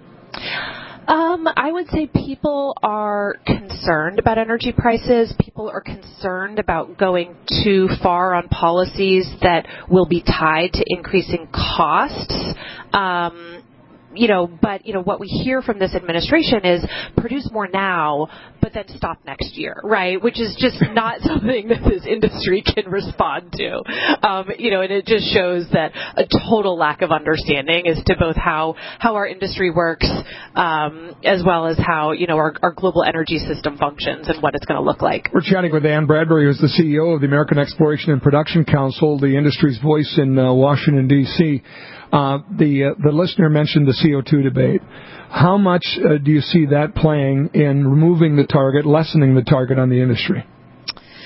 Um, I would say people are concerned about energy prices. People are concerned about going too far on policies that will be tied to increasing costs. Um, You know, but, you know, what we hear from this administration is produce more now, but then stop next year, right? Which is just not something that this industry can respond to. Um, you know, and it just shows that a total lack of understanding as to both how, how our industry works, um, as well as how, you know, our, our global energy system functions and what it's going to look like. We're chatting with Ann Bradbury, who's the C E O of the American Exploration and Production Council, the industry's voice in uh, Washington, D C Uh, the uh, the listener mentioned the C O two debate. How much uh, do you see that playing in removing the target, lessening the target on the industry?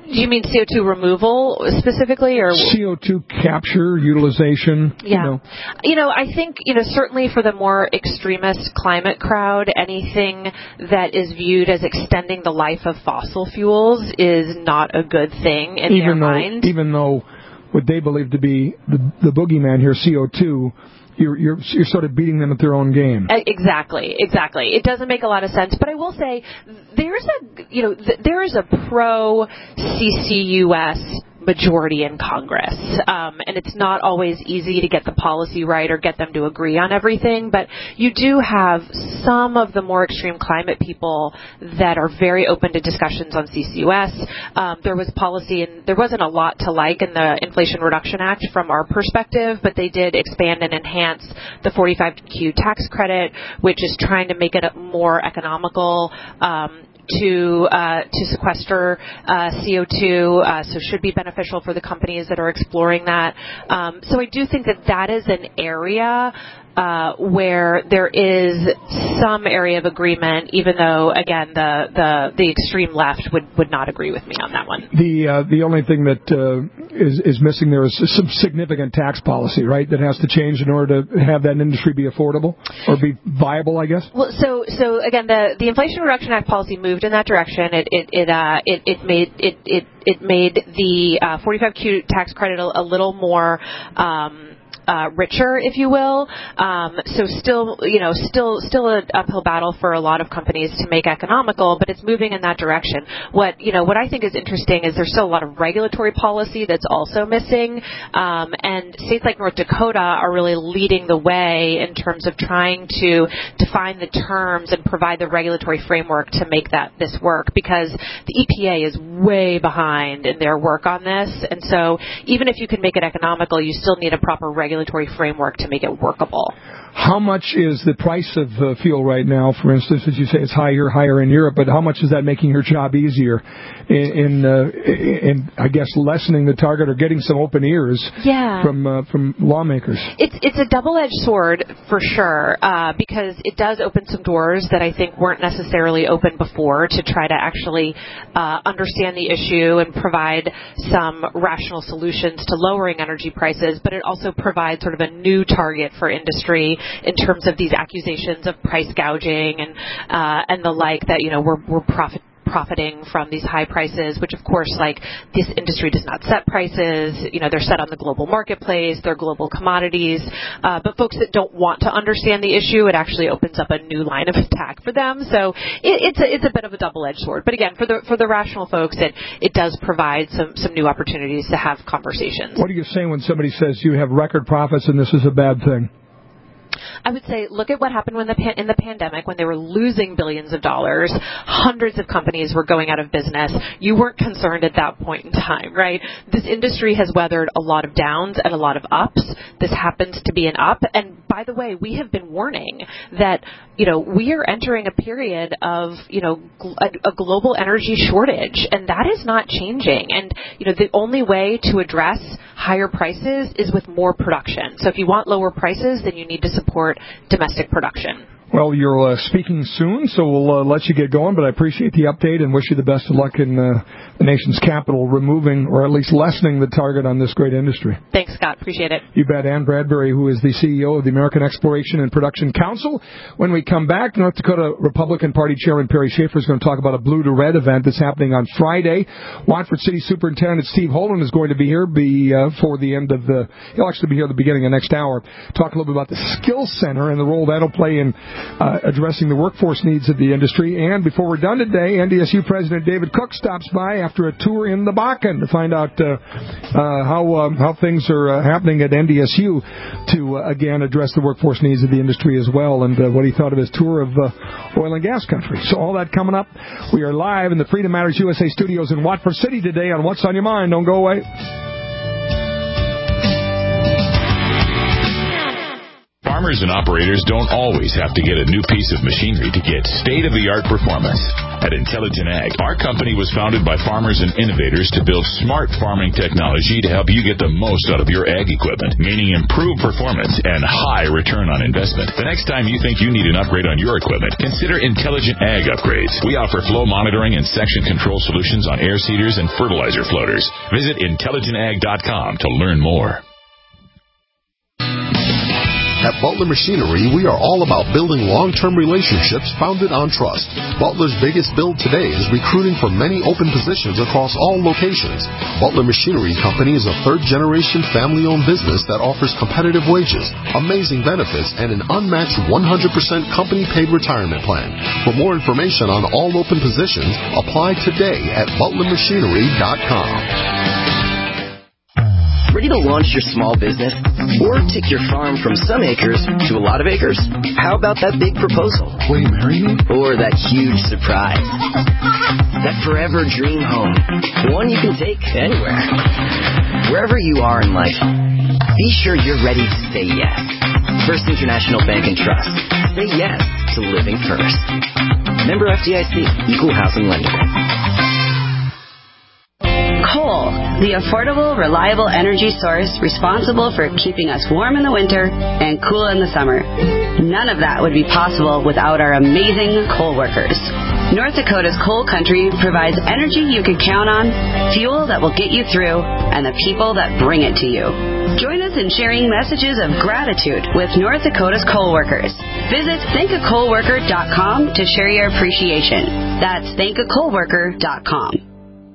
Do you mean C O two removal specifically, or C O two capture, utilization? Yeah. You know. you know, I think, you know, certainly for the more extremist climate crowd, anything that is viewed as extending the life of fossil fuels is not a good thing in even their though, mind. Even though what they believe to be the, the boogeyman here, C O two, You're, you're you're sort of beating them at their own game. Exactly, exactly. It doesn't make a lot of sense, but I will say there's a you know th- there is a pro C C U S majority in Congress, um, and it's not always easy to get the policy right or get them to agree on everything. But you do have some of the more extreme climate people that are very open to discussions on C C U S. Um, there was policy, and there wasn't a lot to like in the Inflation Reduction Act from our perspective, but they did expand and enhance the forty-five Q tax credit, which is trying to make it more economical um, to uh, to sequester uh, C O two, uh, so should be beneficial for the companies that are exploring that. Um, so I do think that that is an area uh, where there is some area of agreement, even though, again, the the, the extreme left would, would not agree with me on that one. The uh, the only thing that uh, is is missing there is some significant tax policy, right, that has to change in order to have that industry be affordable or be viable, I guess. Well, so so again, the the Inflation Reduction Act policy moved in that direction. It it it uh, it, it made it it it made the uh, forty-five Q tax credit a, a little more. Um, Uh, richer, if you will. Um, so still, you know, still, still an uphill battle for a lot of companies to make economical, but it's moving in that direction. What, you know, what I think is interesting is there's still a lot of regulatory policy that's also missing, um, and states like North Dakota are really leading the way in terms of trying to define the terms and provide the regulatory framework to make that this work, because the E P A is way behind in their work on this, and so even if you can make it economical, you still need a proper regulatory regulatory framework to make it workable. How much is the price of uh, fuel right now? For instance, as you say, it's higher, higher in Europe, but how much is that making your job easier in, in, uh, in I guess, lessening the target or getting some open ears yeah. from uh, from lawmakers? It's it's a double-edged sword for sure, uh, because it does open some doors that I think weren't necessarily open before to try to actually uh, understand the issue and provide some rational solutions to lowering energy prices, but it also provides sort of a new target for industry in terms of these accusations of price gouging and uh, and the like, that, you know, we're we're profit profiting from these high prices, which of course, like, this industry does not set prices. You know, they're set on the global marketplace, they're global commodities, uh, but folks that don't want to understand the issue, it actually opens up a new line of attack for them. So it, it's a, it's a bit of a double-edged sword. But again, for the for the rational folks, it it does provide some some new opportunities to have conversations. What are you saying when somebody says you have record profits and this is a bad thing? I would say, look at what happened when the pan- in the pandemic, when they were losing billions of dollars. Hundreds of companies were going out of business. You weren't concerned at that point in time, right? This industry has weathered a lot of downs and a lot of ups. This happens to be an up. And by the way, we have been warning that, you know, we are entering a period of, you know, gl- a, a global energy shortage, and that is not changing. And, you know, the only way to address higher prices is with more production. So if you want lower prices, then you need to support domestic production. Well, you're uh, speaking soon, so we'll uh, let you get going, but I appreciate the update and wish you the best of luck in uh, the nation's capital, removing or at least lessening the target on this great industry. Thanks, Scott. Appreciate it. You bet. Ann Bradbury, who is the C E O of the American Exploration and Production Council. When we come back, North Dakota Republican Party Chairman Perry Schaefer is going to talk about a Blue to Red event that's happening on Friday. Watford City Superintendent Steve Holden is going to be here be, uh, for the end of the, he'll actually be here at the beginning of next hour, talk a little bit about the Skills Center and the role that'll play in Uh, addressing the workforce needs of the industry. And before we're done today, N D S U President David Cook stops by after a tour in the Bakken to find out uh, uh, how um, how things are uh, happening at N D S U to, uh, again, address the workforce needs of the industry as well, and uh, what he thought of his tour of uh, oil and gas country. So all that coming up. We are live in the Freedom Matters U S A studios in Watford City today on What's on Your Mind. Don't go away. Farmers and operators don't always have to get a new piece of machinery to get state-of-the-art performance. At Intelligent Ag, our company was founded by farmers and innovators to build smart farming technology to help you get the most out of your ag equipment, meaning improved performance and high return on investment. The next time you think you need an upgrade on your equipment, consider Intelligent Ag upgrades. We offer flow monitoring and section control solutions on air seeders and fertilizer floaters. Visit intelligent ag dot com to learn more. At Butler Machinery, we are all about building long-term relationships founded on trust. Butler's biggest build today is recruiting for many open positions across all locations. Butler Machinery Company is a third-generation family-owned business that offers competitive wages, amazing benefits, and an unmatched one hundred percent company-paid retirement plan. For more information on all open positions, apply today at butler machinery dot com. Ready to launch your small business? Or take your farm from some acres to a lot of acres? How about that big proposal? Will you marry me? Or that huge surprise? That forever dream home. One you can take anywhere. Wherever you are in life, be sure you're ready to say yes. First International Bank and Trust. Say yes to living first. Member F D I C. Equal housing lender. Coal, the affordable, reliable energy source responsible for keeping us warm in the winter and cool in the summer. None of that would be possible without our amazing coal workers. North Dakota's coal country provides energy you can count on, fuel that will get you through, and the people that bring it to you. Join us in sharing messages of gratitude with North Dakota's coal workers. Visit thank a coal worker dot com to share your appreciation. That's thank a coal worker dot com.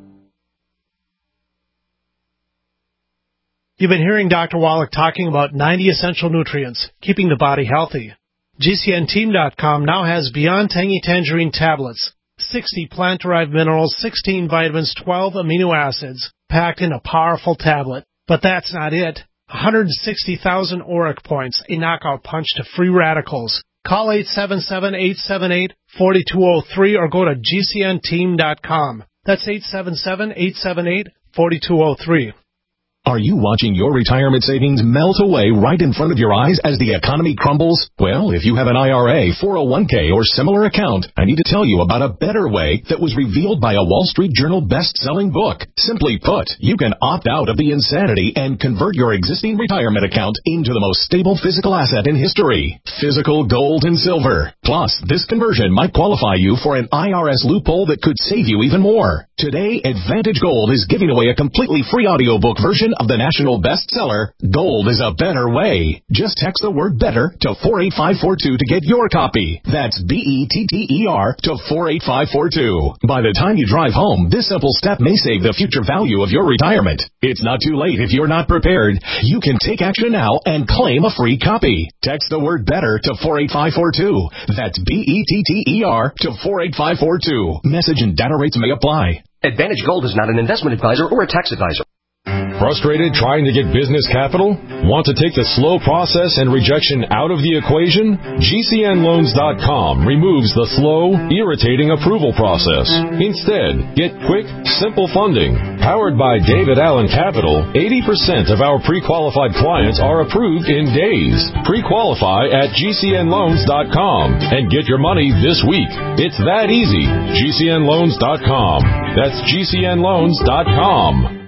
You've been hearing Doctor Wallach talking about ninety essential nutrients, keeping the body healthy. G C N team dot com now has Beyond Tangy Tangerine tablets, sixty plant-derived minerals, sixteen vitamins, twelve amino acids, packed in a powerful tablet. But that's not it. one hundred sixty thousand auric points, a knockout punch to free radicals. Call eight seven seven, eight seven eight, four two zero three or go to G C N team dot com. That's eight seven seven, eight seven eight, four two zero three. Are you watching your retirement savings melt away right in front of your eyes as the economy crumbles? Well, if you have an I R A, four oh one k, or similar account, I need to tell you about a better way that was revealed by a Wall Street Journal best-selling book. Simply put, you can opt out of the insanity and convert your existing retirement account into the most stable physical asset in history, physical gold and silver. Plus, this conversion might qualify you for an I R S loophole that could save you even more. Today, Advantage Gold is giving away a completely free audiobook version of the national bestseller, Gold is a Better Way. Just text the word better to four eight five four two to get your copy. That's B E T T E R to four eight five four two. By the time you drive home, this simple step may save the future value of your retirement. It's not too late if you're not prepared. You can take action now and claim a free copy. Text the word better to four eight five four two. That's B E T T E R to four eight five four two. Message and data rates may apply. Advantage Gold is not an investment advisor or a tax advisor. Frustrated trying to get business capital? Want to take the slow process and rejection out of the equation? G C N loans dot com removes the slow, irritating approval process. Instead, get quick, simple funding. Powered by David Allen Capital, eighty percent of our pre-qualified clients are approved in days. Pre-qualify at G C N loans dot com and get your money this week. It's that easy. G C N loans dot com. That's G C N loans dot com.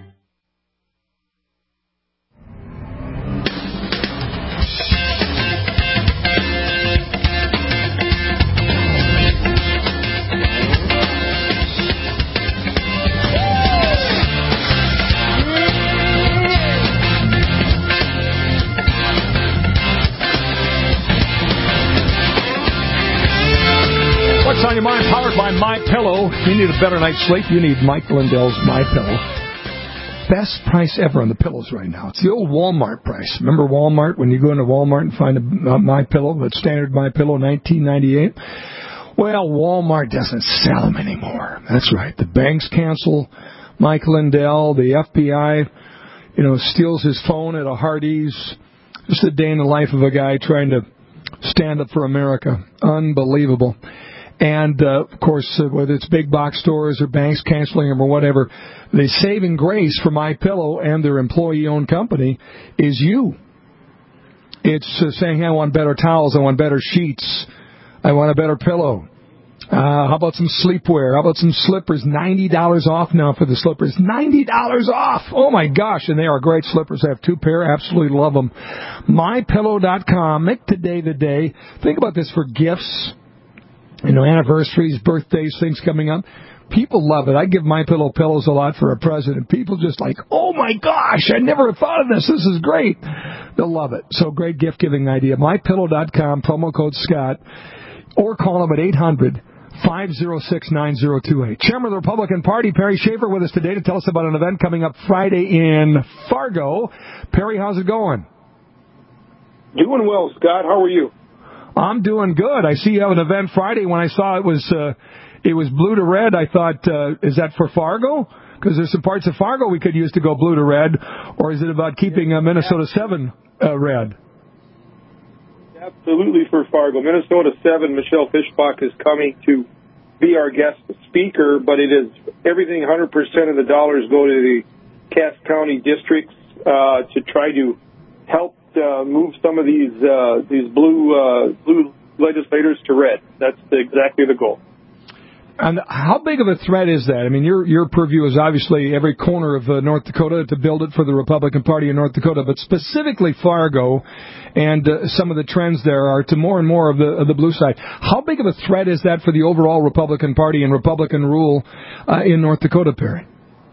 On your mind, powered by MyPillow. If you need a better night's sleep, you need Mike Lindell's MyPillow. Best price ever on the pillows right now. It's the old Walmart price. Remember Walmart when you go into Walmart and find a uh, MyPillow, the standard MyPillow, nineteen ninety-eight? Well, Walmart doesn't sell them anymore. That's right. The banks cancel Mike Lindell. The F B I, you know, steals his phone at a Hardee's. Just a day in the life of a guy trying to stand up for America. Unbelievable. And, uh, of course, uh, whether it's big box stores or banks canceling them or whatever, the saving grace for MyPillow and their employee-owned company is you. It's uh, saying, hey, I want better towels. I want better sheets. I want a better pillow. Uh, how about some sleepwear? How about some slippers? ninety dollars off now for the slippers. ninety dollars off. Oh, my gosh. And they are great slippers. I have two pair. Absolutely love them. my pillow dot com. Make today the day. Think about this for gifts. You know, anniversaries, birthdays, things coming up. People love it. I give MyPillow pillows a lot for a present. People just like, oh, my gosh, I never thought of this. This is great. They'll love it. So great gift-giving idea. my pillow dot com, promo code Scott, or call them at eight hundred, five oh six, nine oh two eight. Chairman of the Republican Party, Perry Schaefer, with us today to tell us about an event coming up Friday in Fargo. Perry, how's it going? Doing well, Scott. How are you? I'm doing good. I see you have an event Friday. When I saw it was uh, it was blue to red, I thought, uh, is that for Fargo? Because there's some parts of Fargo we could use to go blue to red. Or is it about keeping uh, Minnesota seven uh, red? Absolutely for Fargo. Minnesota seven, Michelle Fischbach is coming to be our guest speaker, but it is everything, one hundred percent of the dollars go to the Cass County districts uh, to try to help uh, move some of these uh, these blue uh, blue legislators to red. That's the, exactly the goal. And how big of a threat is that? I mean, your your purview is obviously every corner of uh, North Dakota to build it for the Republican Party in North Dakota, but specifically Fargo, and uh, some of the trends there are to more and more of the of the blue side. How big of a threat is that for the overall Republican Party and Republican rule uh, in North Dakota, Perry?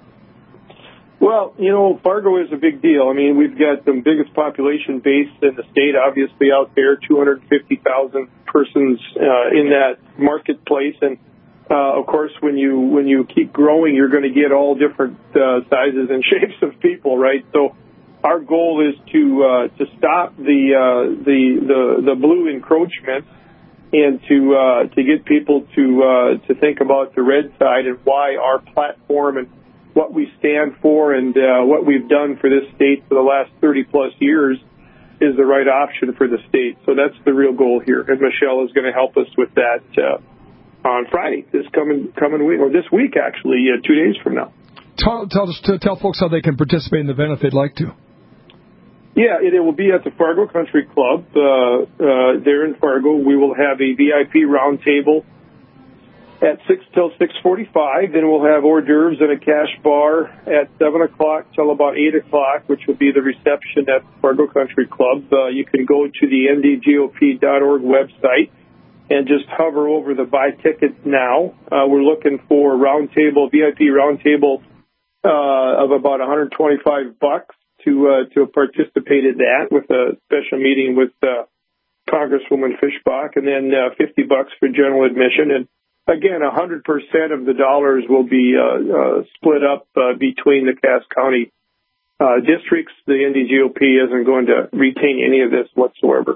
Well, you know, Fargo is a big deal. I mean, we've got the biggest population base in the state, obviously, out there, two hundred fifty thousand persons uh, in that marketplace. And, uh, of course, when you when you keep growing, you're going to get all different uh, sizes and shapes of people, right? So our goal is to uh, to stop the, uh, the the the blue encroachment and to uh, to get people to uh, to think about the red side and why our platform and what we stand for and uh, what we've done for this state for the last thirty plus years is the right option for the state. So that's the real goal here. And Michelle is going to help us with that uh, on Friday, this coming coming week, or this week actually, uh, two days from now. Tell, tell, us, tell folks how they can participate in the event if they'd like to. Yeah, it, it will be at the Fargo Country Club uh, uh, there in Fargo. We will have a V I P roundtable at six till six forty-five. Then we'll have hors d'oeuvres and a cash bar at seven o'clock till about eight o'clock, which will be the reception at Fargo Country Club. Uh, you can go to the N D G O P dot org website and just hover over the buy tickets now. Uh, we're looking for roundtable, V I P roundtable uh, of about one hundred twenty-five bucks to uh, to participate in that with a special meeting with uh, Congresswoman Fischbach, and then uh, fifty bucks for general admission. And again, one hundred percent of the dollars will be uh, uh, split up uh, between the Cass County uh, districts. The N D G O P isn't going to retain any of this whatsoever.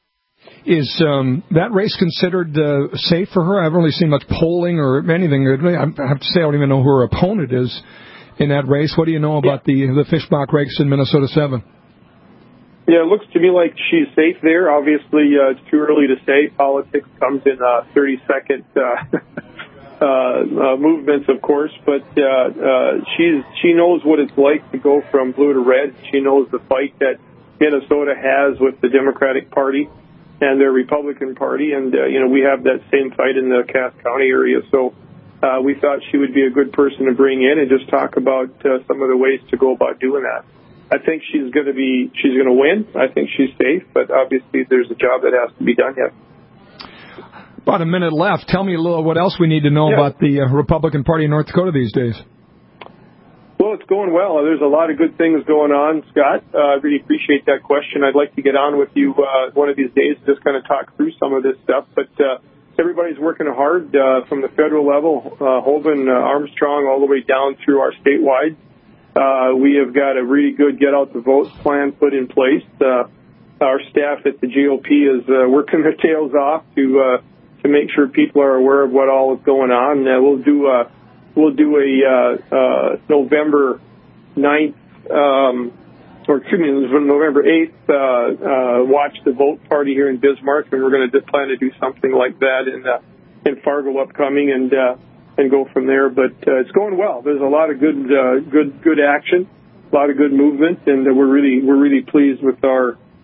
Is um, that race considered uh, safe for her? I haven't really seen much polling or anything. I have to say I don't even know who her opponent is in that race. What do you know about yeah. the, the Fischbach race in Minnesota seven? Yeah, it looks to me like she's safe there. Obviously, uh, it's too early to say. Politics comes in uh, thirty-second uh, uh, uh, movements, of course. But uh, uh, she's she knows what it's like to go from blue to red. She knows the fight that Minnesota has with the Democratic Party and their Republican Party. And, uh, you know, we have that same fight in the Cass County area. So uh, we thought she would be a good person to bring in and just talk about uh, some of the ways to go about doing that. I think she's going to be, she's going to win. I think she's safe, but obviously there's a job that has to be done yet. About a minute left. Tell me a little what else we need to know yeah. about the uh, Republican Party in North Dakota these days. Well, it's going well. There's a lot of good things going on, Scott. Uh, I really appreciate that question. I'd like to get on with you uh, one of these days, just kind of talk through some of this stuff. But uh, everybody's working hard uh, from the federal level, uh, Hovind, uh, Armstrong, all the way down through our statewide. Uh, we have got a really good get-out-the-vote plan put in place. Uh, our staff at the G O P is uh, working their tails off to uh, to make sure people are aware of what all is going on. Uh, we'll do a we'll do a uh, uh, November ninth, um, or excuse me, November eighth. Uh, uh, watch the vote party here in Bismarck, and we're going to plan to do something like that in uh, in Fargo upcoming, and. Uh, and go from there. But uh, it's going well. There's a lot of good, uh, good, good action, a lot of good movement, and uh, we're really, we're really pleased with our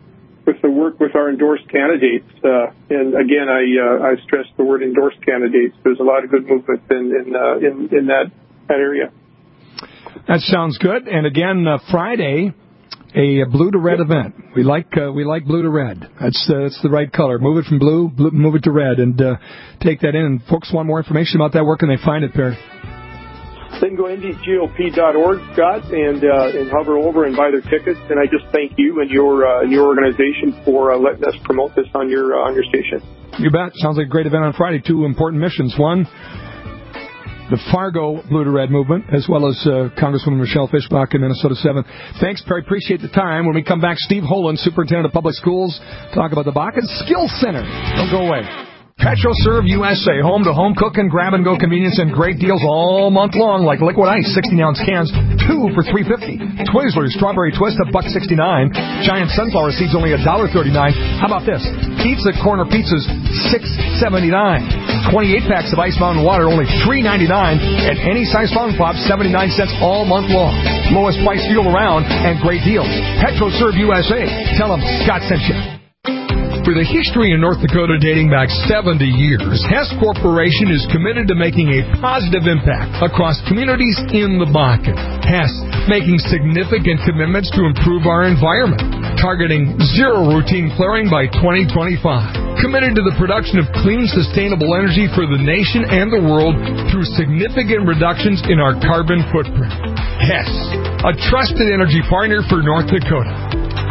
with the work with our endorsed candidates. Uh, and again, I uh, I stress the word endorsed candidates. There's a lot of good movement in in uh, in, in that that area. That sounds good. And again, uh, Friday, a blue to red event. We like uh, we like blue to red. That's uh, that's the right color. Move it from blue, blue move it to red, and uh, take that in. And folks want more information about that. Where can they find it, Perry? Then go to Indy G O P dot org, Scott, and uh, and hover over and buy their tickets. And I just thank you and your uh, and your organization for uh, letting us promote this on your uh, on your station. You bet. Sounds like a great event on Friday. Two important missions. One, the Fargo Blue to Red movement, as well as uh, Congresswoman Michelle Fischbach in Minnesota seven. Thanks, Perry. Appreciate the time. When we come back, Steve Holen, Superintendent of Public Schools, talk about the Bakken Skills Center. Don't go away. PetroServe U S A, home-to-home cooking, grab-and-go convenience, and great deals all month long, like liquid ice, sixteen-ounce cans, two for three fifty. Twizzlers, strawberry twist, a buck sixty-nine. Giant sunflower seeds, only a dollar thirty-nine. How about this? Pizza Corner pizzas, six seventy-nine. twenty-eight packs of Ice Mountain water, only three ninety-nine. And any size Fun Pop, seventy-nine cents all month long. Lowest price fuel around, and great deals. PetroServe U S A. Tell them Scott sent you. With a history in North Dakota dating back seventy years, Hess Corporation is committed to making a positive impact across communities in the Bakken. Hess making significant commitments to improve our environment, targeting zero routine flaring by twenty twenty-five. Committed to the production of clean, sustainable energy for the nation and the world through significant reductions in our carbon footprint. Hess, a trusted energy partner for North Dakota.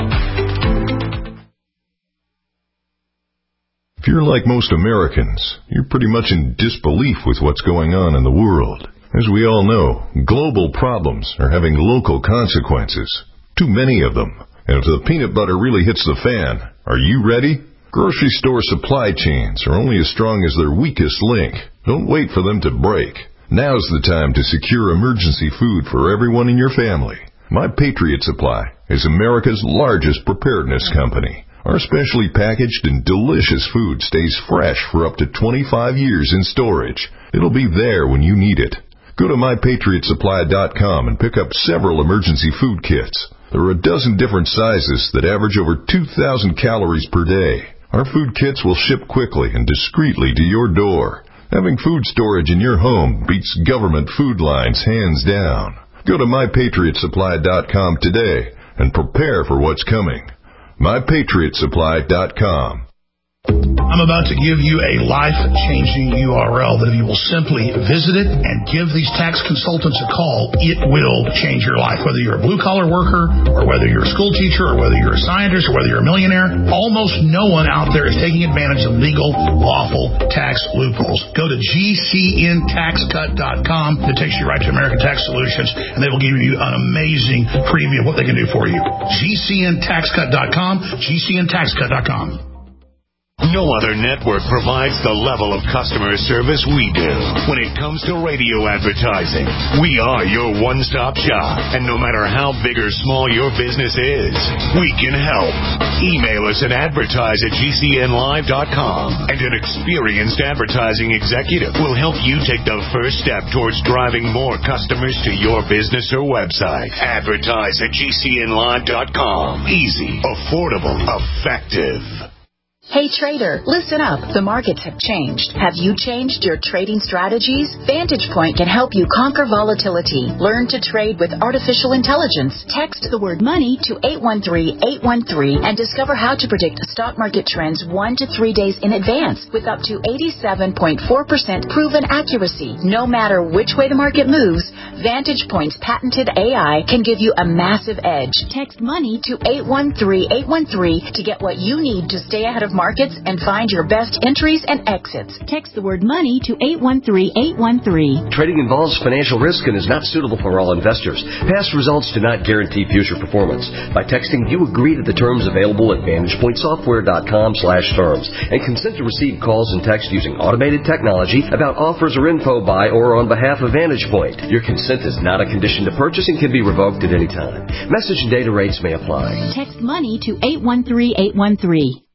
If you're like most Americans, you're pretty much in disbelief with what's going on in the world. As we all know, global problems are having local consequences. Too many of them. And if the peanut butter really hits the fan, are you ready? Grocery store supply chains are only as strong as their weakest link. Don't wait for them to break. Now's the time to secure emergency food for everyone in your family. My Patriot Supply is America's largest preparedness company. Our specially packaged and delicious food stays fresh for up to twenty-five years in storage. It'll be there when you need it. Go to my patriot supply dot com and pick up several emergency food kits. There are a dozen different sizes that average over two thousand calories per day. Our food kits will ship quickly and discreetly to your door. Having food storage in your home beats government food lines hands down. Go to my patriot supply dot com today and prepare for what's coming. my patriot supply dot com. I'm about to give you a life-changing U R L that if you will simply visit it and give these tax consultants a call, it will change your life. Whether you're a blue-collar worker or whether you're a school teacher or whether you're a scientist or whether you're a millionaire, almost no one out there is taking advantage of legal, lawful tax loopholes. Go to G C N tax cut dot com. It takes you right to American Tax Solutions, and they will give you an amazing preview of what they can do for you. G C N tax cut dot com, G C N tax cut dot com. No other network provides the level of customer service we do. When it comes to radio advertising, we are your one-stop shop. And no matter how big or small your business is, we can help. Email us at advertise at G C N live dot com, and an experienced advertising executive will help you take the first step towards driving more customers to your business or website. Advertise at G C N live dot com. Easy, affordable, effective. Hey trader, listen up. The markets have changed. Have you changed your trading strategies? Vantage Point can help you conquer volatility. Learn to trade with artificial intelligence. Text the word money to eight one three, eight one three and discover how to predict stock market trends one to three days in advance with up to eighty-seven point four percent proven accuracy. No matter which way the market moves, Vantage Point's patented A I can give you a massive edge. Text money to eight one three, eight one three to get what you need to stay ahead of markets and find your best entries and exits. Text the word money to eight one three, eight one three. Trading involves financial risk and is not suitable for all investors. Past results do not guarantee future performance. By texting, you agree to the terms available at vantage point software dot com slash terms and consent to receive calls and text using automated technology about offers or info by or on behalf of Vantage Point. Your consent is not a condition to purchase and can be revoked at any time. Message and data rates may apply. Text money to eight one three, eight one three.